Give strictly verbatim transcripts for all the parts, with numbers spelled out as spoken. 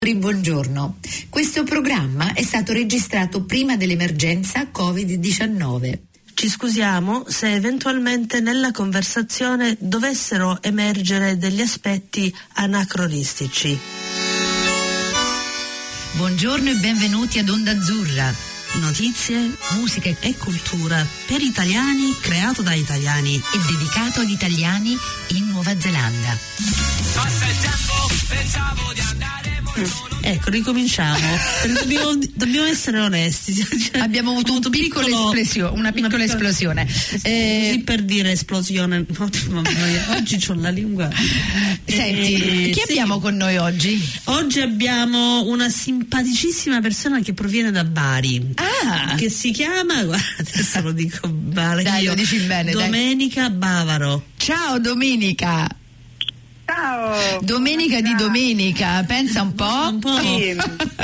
Buongiorno. Questo programma è stato registrato prima dell'emergenza covid diciannove. Ci scusiamo se eventualmente nella conversazione dovessero emergere degli aspetti anacronistici. Buongiorno e benvenuti ad Onda Azzurra. Notizie, musica e cultura per italiani, creato da italiani e dedicato agli italiani in Nuova Zelanda. Passa il tempo, pensavo di andare Ecco, ricominciamo. dobbiamo, dobbiamo essere onesti. Abbiamo avuto un piccolo esplosio, una piccola una esplosione. Eh, così per dire esplosione. Oggi c'ho la lingua. Senti, eh, chi sì. abbiamo con noi oggi? Oggi abbiamo una simpaticissima persona che proviene da Bari. Ah! Che si chiama, guarda, adesso lo dico male. Dai, io, lo dici bene, Domenica dai. Bavaro. Ciao Domenica. Ciao. Domenica di domenica, pensa un po'. Un po'. Sì.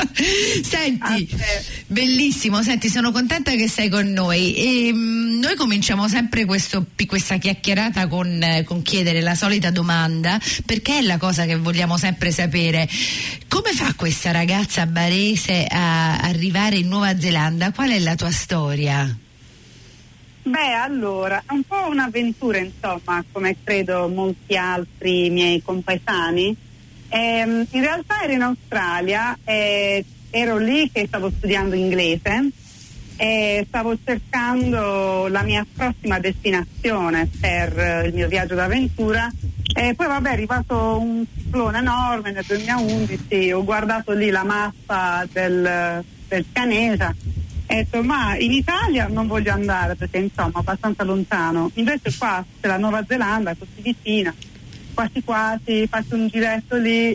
Senti, bellissimo, senti, sono contenta che sei con noi e mh, noi cominciamo sempre questo, questa chiacchierata con, eh, con chiedere la solita domanda, perché è la cosa che vogliamo sempre sapere: come fa questa ragazza barese a arrivare in Nuova Zelanda? Qual è la tua storia? Beh, allora, è un po' un'avventura, insomma, come credo molti altri miei compaesani. Ehm, in realtà ero in Australia, eh, ero lì che stavo studiando inglese e stavo cercando la mia prossima destinazione per eh, il mio viaggio d'avventura. E poi vabbè, è arrivato un ciclone enorme nel duemilaundici, ho guardato lì la mappa del, del Canesa. Ho detto, ma in Italia non voglio andare perché insomma è abbastanza lontano, invece qua c'è la Nuova Zelanda così vicina, quasi quasi faccio un giretto lì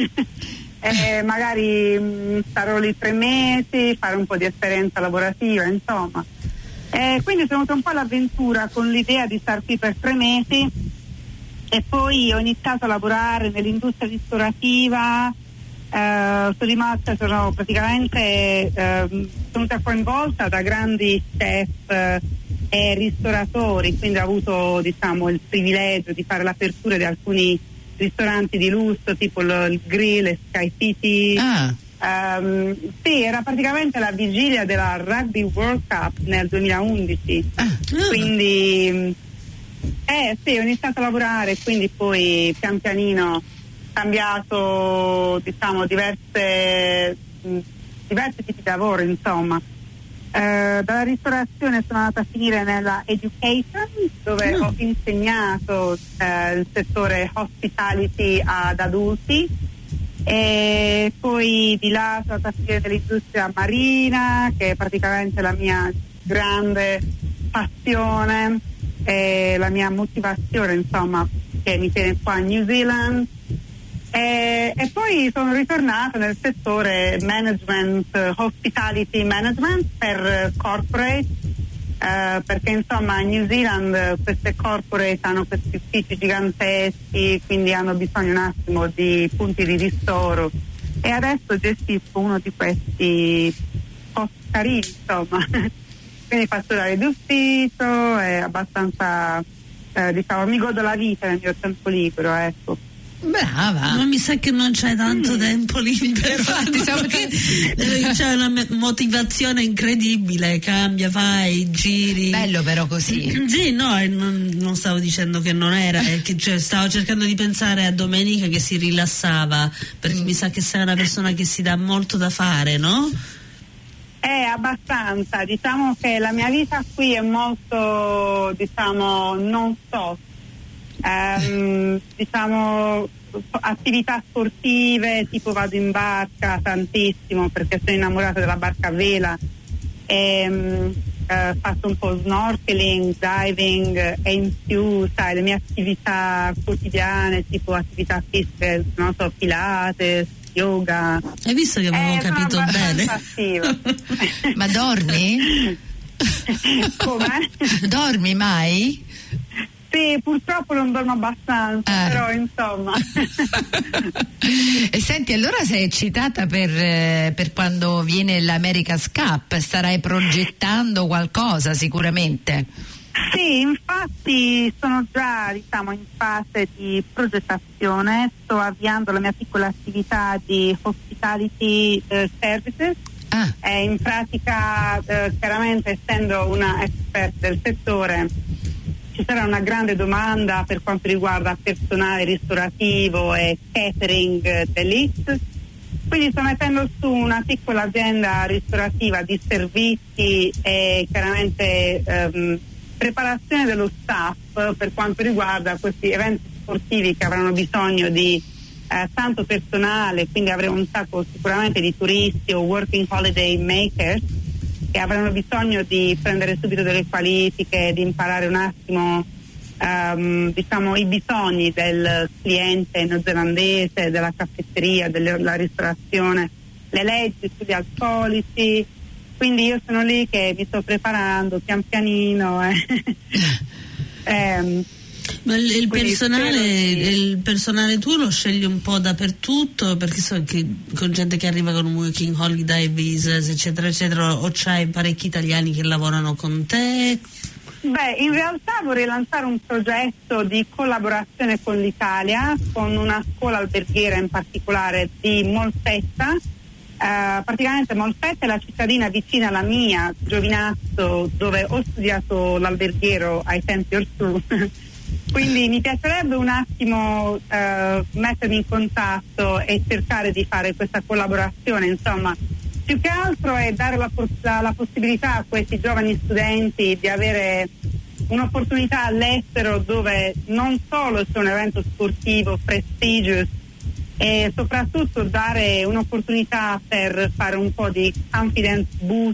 e magari mh, starò lì tre mesi, fare un po' di esperienza lavorativa, insomma. E quindi sono venuta un po' all'avventura con l'idea di star qui per tre mesi e poi ho iniziato a lavorare nell'industria ristorativa. Uh, sono rimasta, sono praticamente uh, venuta coinvolta da grandi chef uh, e ristoratori, quindi ho avuto, diciamo, il privilegio di fare l'apertura di alcuni ristoranti di lusso, tipo il, il Grill e Sky City. Ah. Um, sì, era praticamente la vigilia della Rugby World Cup nel duemilaundici. Ah. Quindi eh sì, ho iniziato a lavorare, quindi poi pian pianino cambiato, diciamo, diverse mh, diversi tipi di lavoro, insomma. Eh, dalla ristorazione sono andata a finire nella education, dove mm. ho insegnato eh, il settore hospitality ad adulti, e poi di là sono andata a finire nell'industria marina, che è praticamente la mia grande passione e la mia motivazione, insomma, che mi tiene qua a New Zealand. E, e poi sono ritornata nel settore management, hospitality management per corporate, eh, perché insomma a New Zealand queste corporate hanno questi uffici giganteschi, quindi hanno bisogno un attimo di punti di ristoro, e adesso gestisco uno di questi posti carini, insomma. Quindi faccio l'area d'ufficio, è abbastanza, eh, diciamo, mi godo la vita nel mio tempo libero, ecco. Brava. Ma mi sa che non c'è tanto mm. tempo libero. Infatti, perché c'è una motivazione incredibile, cambia, fai, giri. Bello però così. Sì, no, non, non stavo dicendo che non era, è che, cioè, stavo cercando di pensare a Domenica che si rilassava, perché mm. mi sa che sei una persona che si dà molto da fare, no? Eh, abbastanza. Diciamo che la mia vita qui è molto, diciamo, non so. Um, diciamo attività sportive, tipo vado in barca tantissimo perché sono innamorata della barca a vela e um, uh, faccio un po' snorkeling, diving e in più, sai, le mie attività quotidiane, tipo attività fisiche, non so, pilates, yoga. Hai visto che avevo eh, capito bene? Ma dormi? Come? Dormi mai? Sì, purtroppo non dormo abbastanza, eh. però insomma. E senti, allora sei eccitata per, eh, per quando viene l'America's Cup? Starai progettando qualcosa sicuramente? Sì, infatti sono già, diciamo, in fase di progettazione, sto avviando la mia piccola attività di hospitality Hospitality eh, Services. Ah. Eh, in pratica, eh, chiaramente essendo una expert del settore, ci sarà una grande domanda per quanto riguarda personale ristorativo e catering d'élite. Quindi sto mettendo su una piccola azienda ristorativa di servizi e chiaramente ehm, preparazione dello staff per quanto riguarda questi eventi sportivi che avranno bisogno di eh, tanto personale, quindi avremo un sacco sicuramente di turisti o working holiday makers che avranno bisogno di prendere subito delle qualifiche, di imparare un attimo Um, diciamo i bisogni del cliente neozelandese, della caffetteria, della ristorazione, le leggi sugli alcolici. Quindi io sono lì che mi sto preparando pian pianino eh. um, Ma il, il personale di... il personale tu lo scegli un po' dappertutto, perché so che con gente che arriva con working holiday visas eccetera eccetera, o c'hai parecchi italiani che lavorano con te? Beh, in realtà vorrei lanciare un progetto di collaborazione con l'Italia, con una scuola alberghiera in particolare di Molfetta. Uh, praticamente Molfetta è la cittadina vicina alla mia, Giovinazzo, dove ho studiato l'alberghiero ai tempi orsù. Quindi mi piacerebbe un attimo uh, mettermi in contatto e cercare di fare questa collaborazione, insomma. Più che altro è dare la, la, la possibilità a questi giovani studenti di avere un'opportunità all'estero dove non solo c'è un evento sportivo prestigious, e soprattutto dare un'opportunità per fare un po' di confidence boost,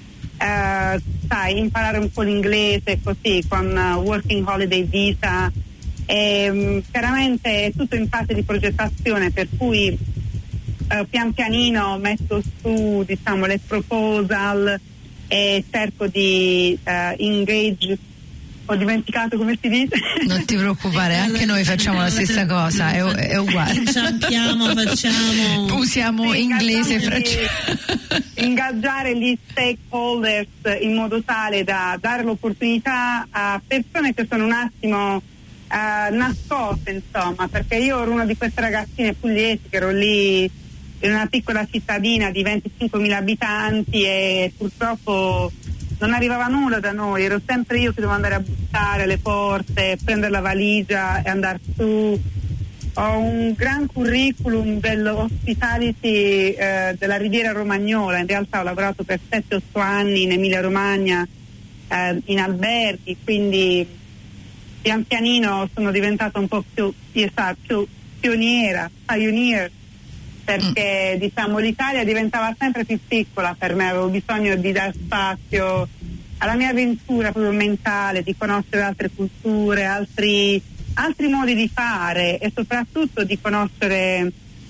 eh, sai, imparare un po' l'inglese così con uh, working holiday visa. E, um, chiaramente è tutto in fase di progettazione, per cui Uh, pian pianino metto su, diciamo, le proposal e cerco di uh, engage. Ho dimenticato come si dice. Non ti preoccupare, anche noi facciamo la stessa cosa, è, è uguale. Inciampiamo, facciamo. Usiamo sì, inglese e francese. Ingaggiare gli stakeholders in modo tale da dare l'opportunità a persone che sono un attimo uh, nascoste, insomma, perché io ero una di queste ragazzine pugliesi che ero lì in una piccola cittadina di venticinquemila abitanti e purtroppo non arrivava nulla da noi, ero sempre io che dovevo andare a bussare alle porte, prendere la valigia e andare su. Ho un gran curriculum dell'hospitality eh, della Riviera Romagnola, in realtà ho lavorato per sette otto anni in Emilia Romagna eh, in alberghi, quindi pian pianino sono diventata un po' più, più, più pioniera, pioneer, perché mm. diciamo l'Italia diventava sempre più piccola per me, avevo bisogno di dar spazio alla mia avventura proprio mentale, di conoscere altre culture, altri, altri modi di fare e soprattutto di conoscere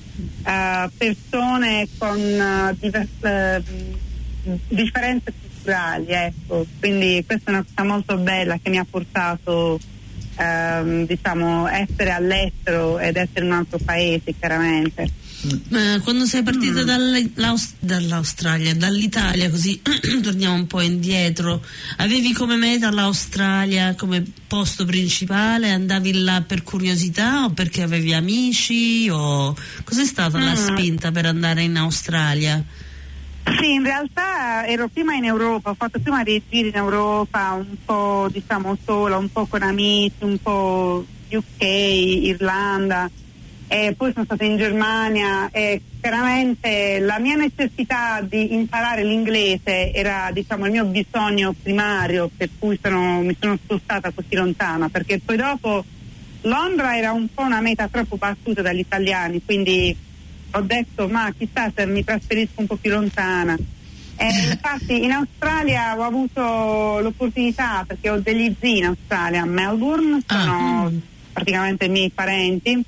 uh, persone con uh, diverse, uh, differenze culturali, ecco. Quindi questa è una cosa molto bella che mi ha portato uh, diciamo essere all'estero ed essere in un altro paese, chiaramente. Ma quando sei partita mm. dall'Australia, dall'Italia, così torniamo un po' indietro, avevi come meta l'Australia come posto principale? Andavi là per curiosità o perché avevi amici? O cos'è stata mm. la spinta per andare in Australia? Sì, in realtà ero prima in Europa, ho fatto prima dei giri in Europa, un po' diciamo sola, un po' con amici, un po' U K, Irlanda. E poi sono stata in Germania e chiaramente la mia necessità di imparare l'inglese era, diciamo, il mio bisogno primario, per cui sono, mi sono spostata così lontana, perché poi dopo Londra era un po' una meta troppo battuta dagli italiani, quindi ho detto ma chissà se mi trasferisco un po' più lontana. E infatti in Australia ho avuto l'opportunità, perché ho degli zii in Australia, a Melbourne, sono ah. praticamente i miei parenti.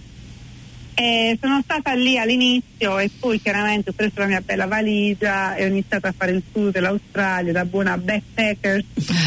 E sono stata lì all'inizio e poi chiaramente ho preso la mia bella valigia e ho iniziato a fare il tour dell'Australia da buona backpacker.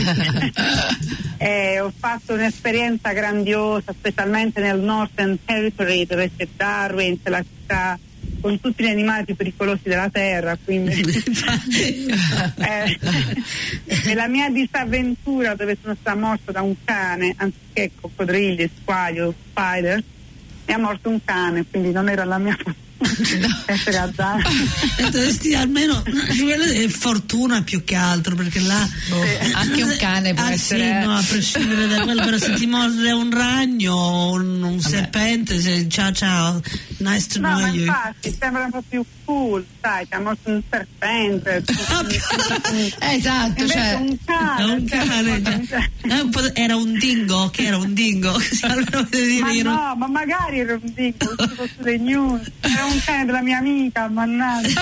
E ho fatto un'esperienza grandiosa, specialmente nel Northern Territory, dove c'è Darwin, c'è la città con tutti gli animali più pericolosi della terra, quindi eh, e la mia disavventura dove sono stata morta da un cane anziché coccodrilli, squali o spider, mi ha morto un cane, quindi non era la mia fortuna. essere azzardo. Dovresti almeno quella è fortuna più che altro, perché là boh, anche un cane può ah, essere sì, no, a prescindere da quello, però se ti morde un ragno, un, un serpente, se, ciao ciao, nice to no, know ma you. infatti sembra un po' più cool, sai, ti ha morso un serpente. Esatto, Invece cioè un cane, È un cane, cioè, È un po', era un dingo, che era un dingo. ma no, ma magari era un dingo, uscito su dei news, era un cane della mia amica, mannaggia.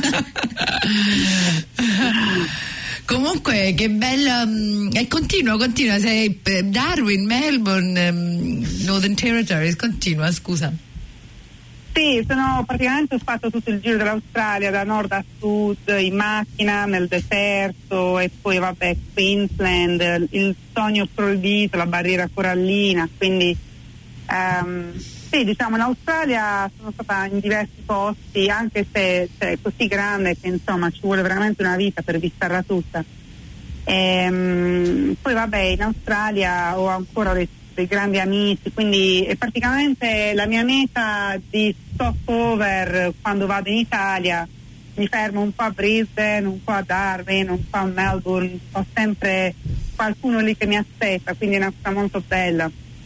Comunque che bella, um, e continua, continua, sei eh, Darwin, Melbourne, um, Northern Territories, continua, scusa. Sì, sono praticamente ho fatto tutto il giro dell'Australia da nord a sud in macchina, nel deserto, e poi vabbè Queensland, il sogno proibito, la barriera corallina, quindi um, sì, diciamo in Australia sono stata in diversi posti, anche se cioè, è così grande che insomma ci vuole veramente una vita per visitarla tutta. E, um, poi vabbè in Australia ho ancora dei dei grandi amici, quindi è praticamente la mia meta di stopover quando vado in Italia. Mi fermo un po' a Brisbane, un po' a Darwin, un po' a Melbourne, ho sempre qualcuno lì che mi aspetta, quindi è una cosa molto bella.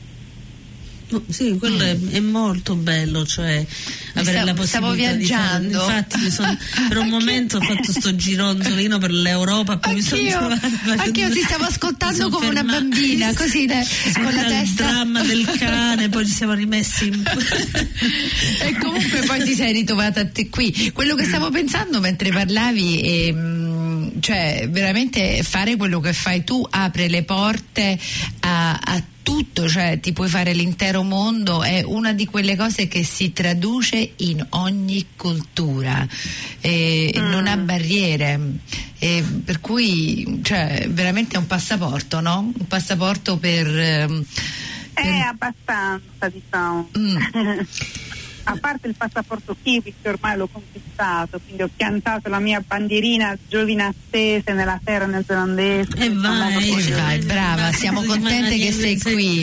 Sì, quello è, è molto bello, cioè avere stavo, la possibilità stavo viaggiando. di fare. Infatti mi sono, per un momento ho fatto sto gironzolino per l'Europa, poi anch'io, mi sono trovata, anch'io ti stavo ascoltando sono come fermata. una bambina, così da, con la il testa. dramma del cane, poi ci siamo rimessi in... E comunque poi ti sei ritrovata a te qui. Quello che stavo pensando mentre parlavi è, cioè veramente fare quello che fai tu apre le porte a, a tutto, cioè ti puoi fare l'intero mondo, è una di quelle cose che si traduce in ogni cultura e mm. non ha barriere, e per cui cioè veramente è un passaporto, no? Un passaporto per, per... È abbastanza, diciamo. Mm. A parte il passaporto kiwi che ormai l'ho conquistato, quindi ho piantato la mia bandierina giovinattese nella terra neozelandese. E vai, e vai, brava, siamo contente che sei qui.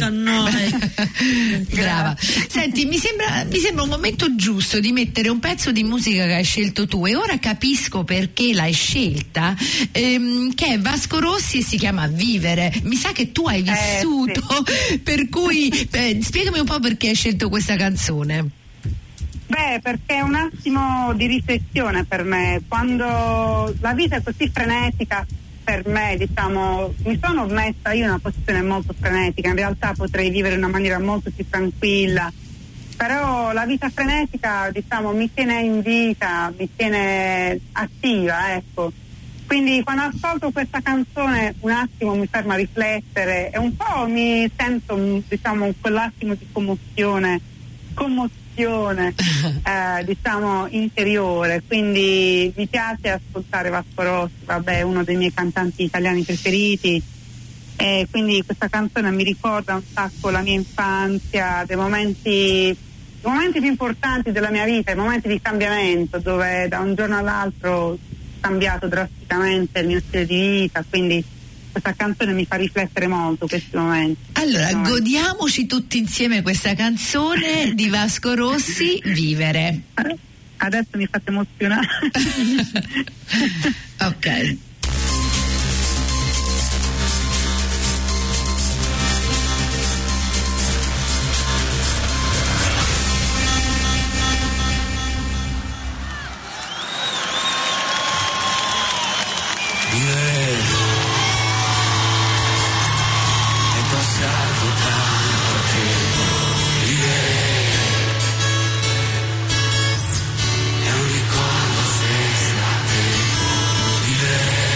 Brava. Senti, mi sembra, mi sembra un momento giusto di mettere un pezzo di musica che hai scelto tu, e ora capisco perché l'hai scelta, ehm, che è Vasco Rossi e si chiama Vivere. Mi sa che tu hai vissuto, eh, sì. Per cui eh, spiegami un po' perché hai scelto questa canzone. Beh, perché è un attimo di riflessione per me. Quando la vita è così frenetica, per me, diciamo, mi sono messa io in una posizione molto frenetica. In realtà potrei vivere in una maniera molto più tranquilla, però la vita frenetica, diciamo, mi tiene in vita, mi tiene attiva, ecco. Quindi quando ascolto questa canzone un attimo mi fermo a riflettere e un po' mi sento, diciamo, quell'attimo di commozione, commozione eh, diciamo interiore, quindi mi piace ascoltare Vasco Rossi, vabbè, uno dei miei cantanti italiani preferiti, e quindi questa canzone mi ricorda un sacco la mia infanzia, dei momenti i momenti più importanti della mia vita, i momenti di cambiamento, dove da un giorno all'altro ho cambiato drasticamente il mio stile di vita, quindi questa canzone mi fa riflettere molto questi momenti. Allora, questi momenti. Godiamoci tutti insieme questa canzone di Vasco Rossi, Vivere. Adesso mi fate emozionare. Ok. È un ricordo senza te, vivere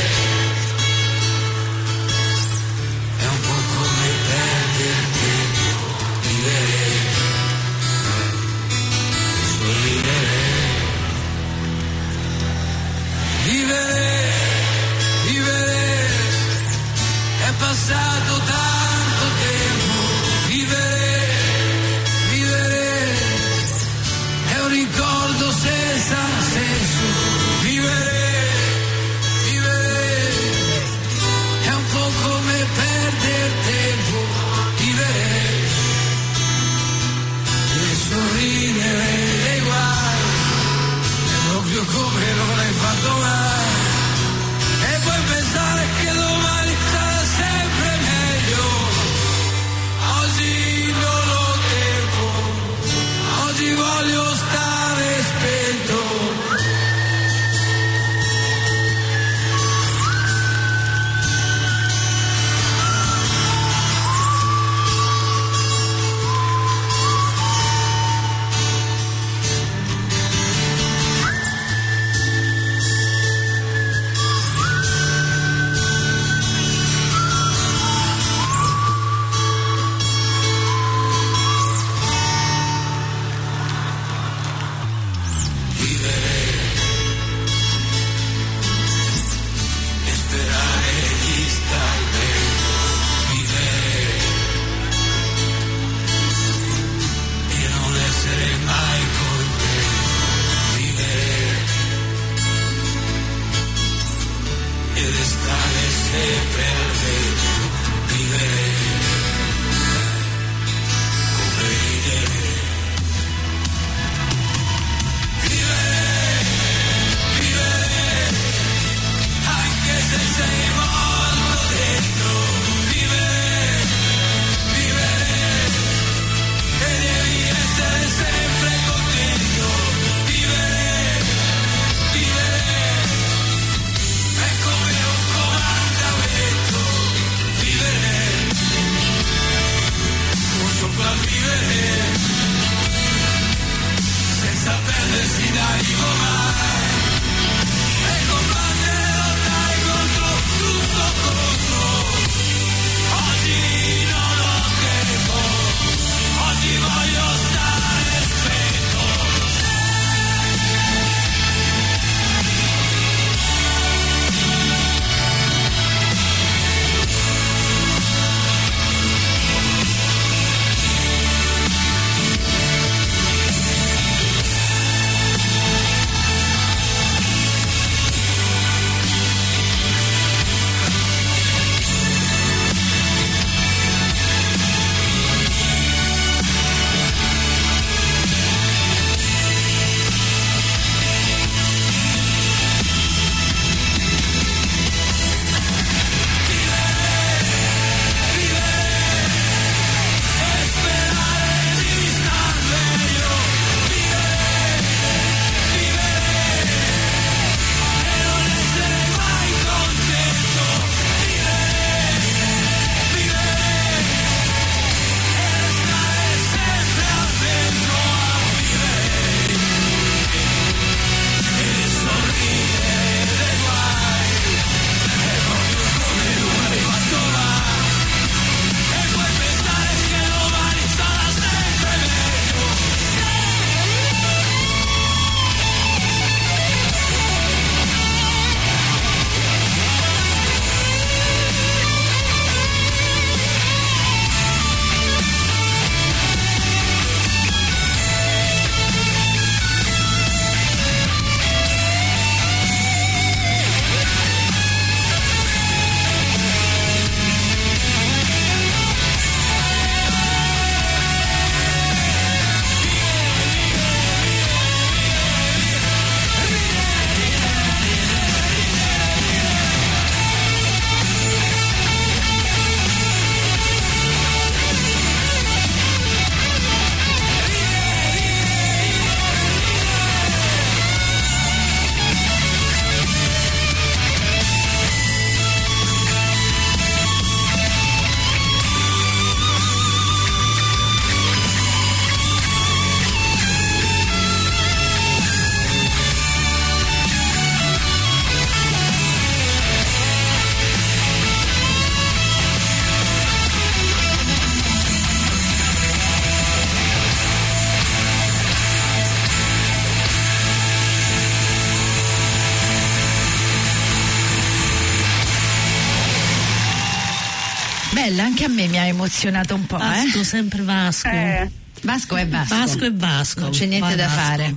Bella, anche a me mi ha emozionato un po'. Vasco, eh? sempre Vasco. Eh. Vasco è Vasco. Vasco è Vasco. Non c'è niente Vai da Vasco. fare.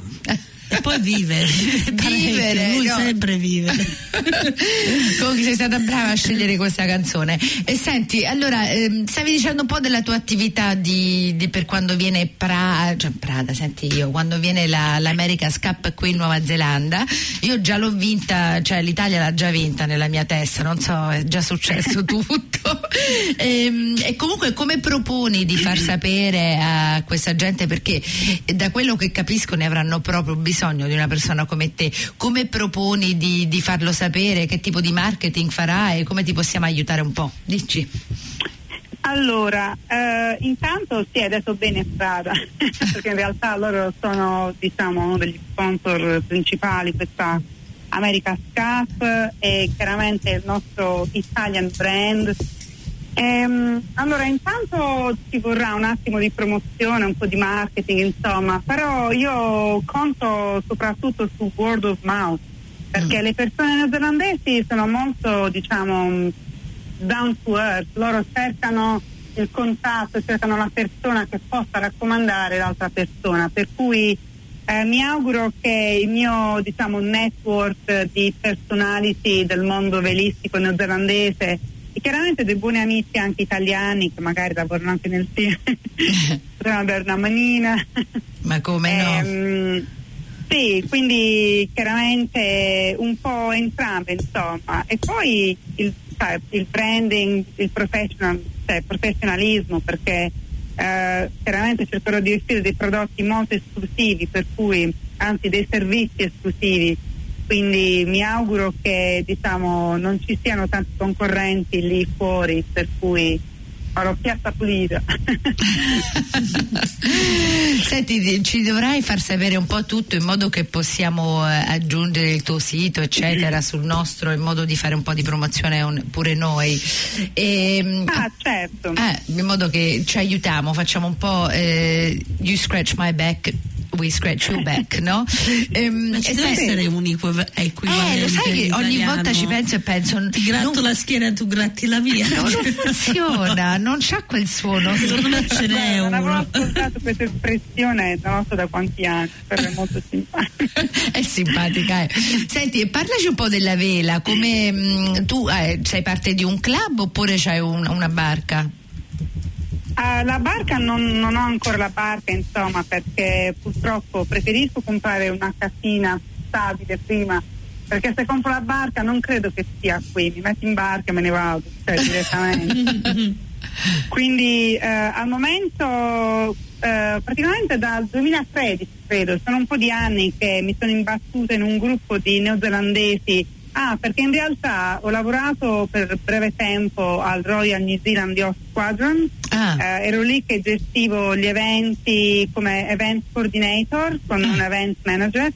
E poi vivere. Vivere, lui no. sempre vive. Comunque sei stata brava a scegliere questa canzone. E senti, allora ehm, stavi dicendo un po' della tua attività di, di per quando viene Prada, cioè Prada, senti io, quando viene la, l'America's Cup qui in Nuova Zelanda, io già l'ho vinta, cioè l'Italia l'ha già vinta nella mia testa, non so, è già successo tutto. E, e comunque come proponi di far sapere a questa gente, perché da quello che capisco ne avranno proprio bisogno di una persona come te, come proponi di, di farlo sapere, che tipo di marketing farai, come ti possiamo aiutare un po'? Dici. Allora, eh, intanto si è detto bene Prada, perché in realtà loro sono, diciamo, uno degli sponsor principali questa America's Cup e chiaramente il nostro Italian brand. Ehm, allora intanto ci vorrà un attimo di promozione, un po' di marketing, insomma, però io conto soprattutto su word of mouth, perché mm. le persone neozelandesi sono molto, diciamo, down to earth, loro cercano il contatto, cercano la persona che possa raccomandare l'altra persona, per cui eh, mi auguro che il mio, diciamo, network di personality del mondo velistico neozelandese e chiaramente dei buoni amici anche italiani che magari lavorano anche nel film potremmo avere una manina. Ma come no? Ehm, sì, quindi chiaramente un po' entrambe, insomma, e poi il, cioè, il branding, il professional, cioè professionalismo, perché eh, chiaramente cercherò di offrire dei prodotti molto esclusivi, per cui anzi dei servizi esclusivi, quindi mi auguro che, diciamo, non ci siano tanti concorrenti lì fuori, per cui farò piazza pulita. Senti, ci dovrai far sapere un po' tutto in modo che possiamo eh, aggiungere il tuo sito eccetera sul nostro, in modo di fare un po' di promozione un, pure noi e, ah certo eh, in modo che ci aiutiamo, facciamo un po' eh, you scratch my back, we scratch your back, no? Ehm, Ma ci deve sai, essere un equivalente. Eh, lo sai che ogni italiano. volta ci penso e penso ti gratto non, la schiena e tu gratti la mia. non funziona, non c'ha quel suono. Secondo me ce n'è non uno. avevo ascoltato questa espressione non so da quanti anni, però è molto simpatica. È simpatica, eh. Senti, parlaci un po' della vela, come mh, tu eh, sei parte di un club oppure c'hai un, una barca? Uh, la barca non, non ho ancora la barca, insomma, perché purtroppo preferisco comprare una casina stabile prima, perché se compro la barca non credo che sia qui, mi metto in barca e me ne vado, cioè direttamente. Quindi uh, al momento uh, praticamente dal duemilatredici credo, sono un po' di anni che mi sono imbattuta in un gruppo di neozelandesi. Ah, perché in realtà ho lavorato per breve tempo al Royal New Zealand Yacht Squadron, ah. eh, ero lì che gestivo gli eventi come event coordinator con un event manager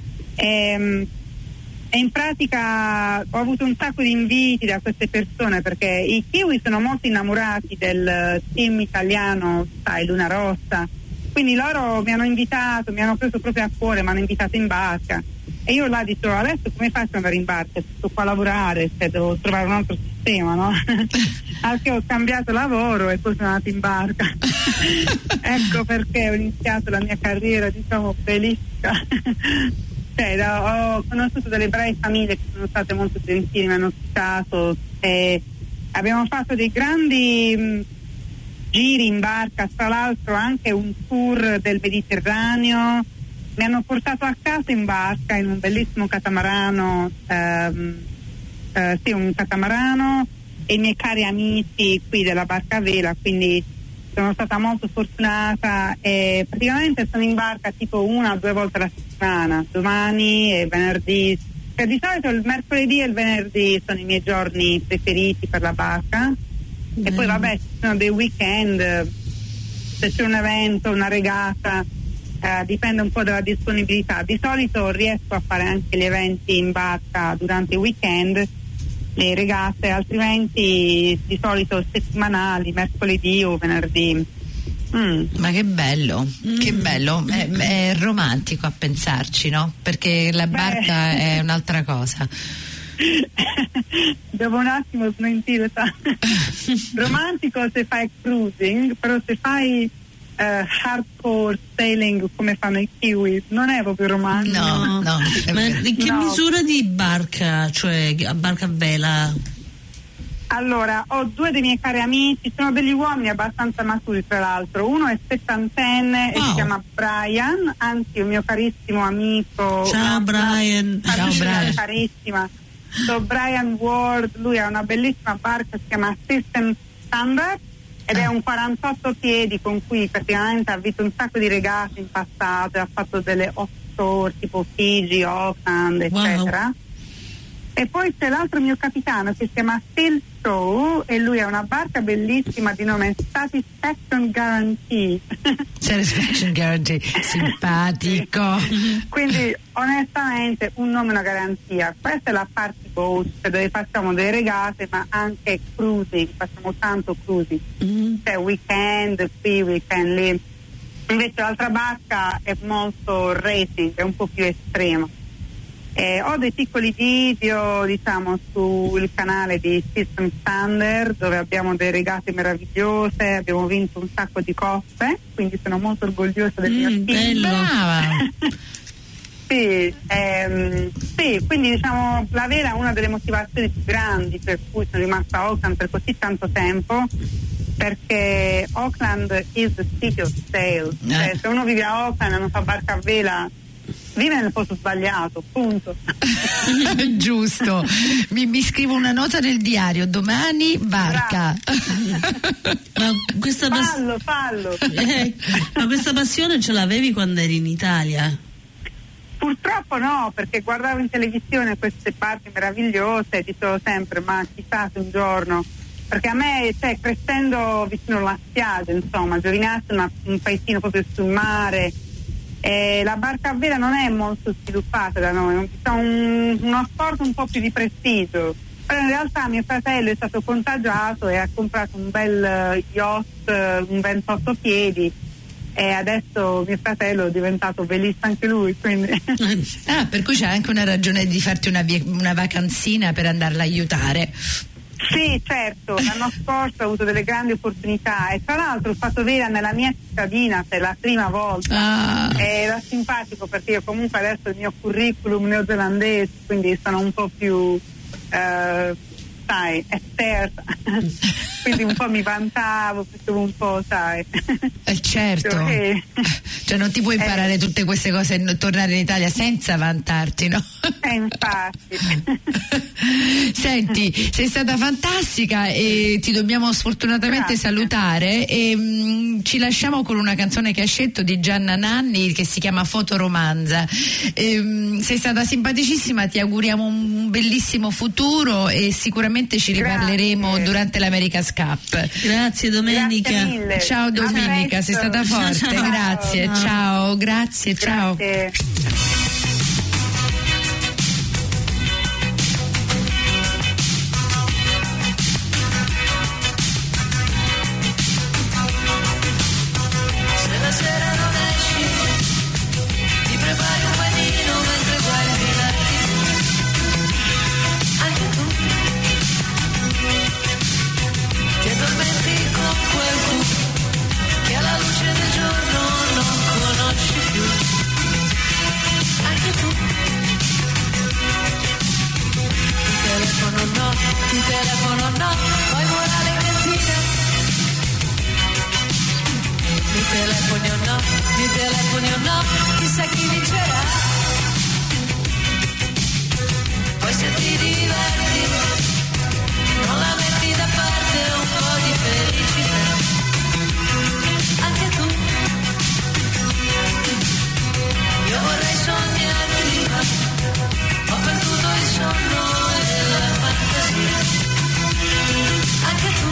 e, e in pratica ho avuto un sacco di inviti da queste persone, perché i kiwi sono molto innamorati del team italiano, sai, Luna Rossa, quindi loro mi hanno invitato, mi hanno preso proprio a cuore, mi hanno invitato in barca. E io là dicevo, adesso come faccio ad andare in barca? Sto qua a lavorare, cioè devo trovare un altro sistema, no? Anche ho cambiato lavoro e poi sono andata in barca. Ecco perché ho iniziato la mia carriera, diciamo, bellissima. Cioè, da, ho conosciuto delle brave famiglie che sono state molto gentili, mi hanno ospitato e abbiamo fatto dei grandi mh, giri in barca, tra l'altro anche un tour del Mediterraneo. Mi hanno portato a casa in barca in un bellissimo catamarano, ehm, eh, sì, un catamarano, e i miei cari amici qui della barca a vela, quindi sono stata molto fortunata e praticamente sono in barca tipo una o due volte alla settimana, domani e venerdì. Cioè, di solito il mercoledì e il venerdì sono i miei giorni preferiti per la barca. Mm. E poi vabbè, ci sono dei weekend, se c'è un evento, una regata. Uh, dipende un po' dalla disponibilità. Di solito riesco a fare anche gli eventi in barca durante i weekend, le regate, altrimenti di solito settimanali, mercoledì o venerdì. Mm. Ma che bello, mm. che bello, è, è romantico a pensarci, no? Perché la barca Beh. è un'altra cosa. Devo un attimo smentire. Romantico se fai cruising, però se fai Uh, hardcore sailing come fanno i kiwi non è proprio romantico. No, no. Ma in che no. misura di barca, cioè a barca a vela? Allora, ho due dei miei cari amici, sono degli uomini abbastanza maturi tra l'altro, uno è settantenne wow. e si chiama Brian, anzi un mio carissimo amico. Ciao Brian. Ciao Brian. Carissima. So, Brian Ward, lui ha una bellissima barca, si chiama System Standard ed è un quarantotto piedi con cui praticamente ha visto un sacco di regate in passato, ha fatto delle offshore tipo Fiji, Auckland, eccetera. Wow. E poi c'è l'altro mio capitano che si chiama Phil Shaw e lui ha una barca bellissima di nome Satisfaction Guarantee. Satisfaction Guarantee, simpatico. Quindi onestamente un nome e una garanzia. Questa è la party boat, cioè dove facciamo delle regate ma anche cruising, facciamo tanto cruising, mm. cioè weekend qui, weekend lì. Invece l'altra barca è molto racing, è un po' più estrema. Eh, ho dei piccoli video, diciamo, sul canale di System Standard, dove abbiamo delle regate meravigliose, abbiamo vinto un sacco di coppe, quindi sono molto orgogliosa del Mm, mio team. bello. Brava. Sì, ehm, sì, quindi diciamo la vera, una delle motivazioni più grandi per cui sono rimasta a Auckland per così tanto tempo, perché Auckland is the city of sails, Eh. cioè, se uno vive a Auckland e non fa barca a vela vive nel posto sbagliato, punto. Giusto, mi, mi scrivo una nota nel diario, domani barca. Ma questa, pas- Fallo, fallo. eh, ma questa passione ce l'avevi quando eri in Italia? Purtroppo no, perché guardavo in televisione queste parti meravigliose e dicevo sempre, ma chissà se un giorno, perché a me, cioè, crescendo vicino alla spiaggia, insomma, Giovinazzo è una- un paesino proprio sul mare, e la barca a vela non è molto sviluppata da noi, è un, uno sport un po' più di prestigio, però in realtà mio fratello è stato contagiato e ha comprato un bel eh, yacht, eh, un ventotto piedi, e adesso mio fratello è diventato velista anche lui, quindi Ah, per cui c'è anche una ragione di farti una, vie- una vacanzina per andarla a aiutare. sì, certo, l'anno scorso ho avuto delle grandi opportunità e tra l'altro ho fatto vera nella mia cittadina per la prima volta. Ah. Era simpatico perché io comunque adesso il mio curriculum neozelandese, quindi sono un po' più eh, sai, esperta. Quindi un po' mi vantavo, facevo un po', sai. Eh, certo, Sì. cioè non ti puoi imparare Eh. tutte queste cose e no- tornare in Italia senza vantarti, no? Eh, infatti. Senti, sei stata fantastica e ti dobbiamo sfortunatamente Grazie. salutare e mh, ci lasciamo con una canzone che hai scelto di Gianna Nanni che si chiama Fotoromanza. E, mh, sei stata simpaticissima, ti auguriamo un bellissimo futuro e sicuramente ci Grazie. riparleremo durante l'America Cup. Grazie Domenica. Grazie mille. Ciao Domenica, A sei presto. stata forte, Ciao. grazie, ciao, grazie, ciao. Grazie. Se la sera non esci, ti prepari un panino mentre guardi la tivù. Anche tu ti addormenti con quel culo che alla luce del giorno non conosci più. Anche tu ti telefono no, ti telefono no, poi morale in cantina. Mi telefoni o no, mi telefoni o no, chissà chi vincerà. Poi se ti diverti, non la metti da parte un po' di felicità. Anche tu, io vorrei sognarti, ma ho perduto il sonno e la fantasia. Anche tu.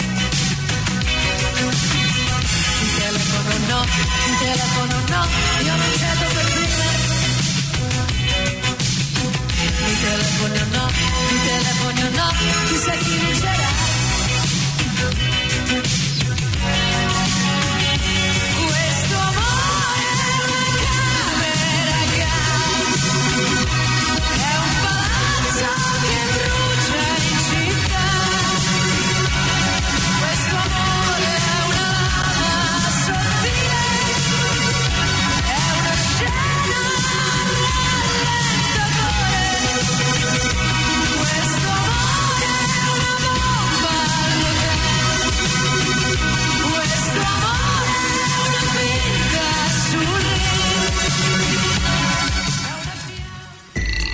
Ti telefono no, ti telefono no, io non cedo per prima. Mi telefoni o no, mi telefoni o no, chissà chi mi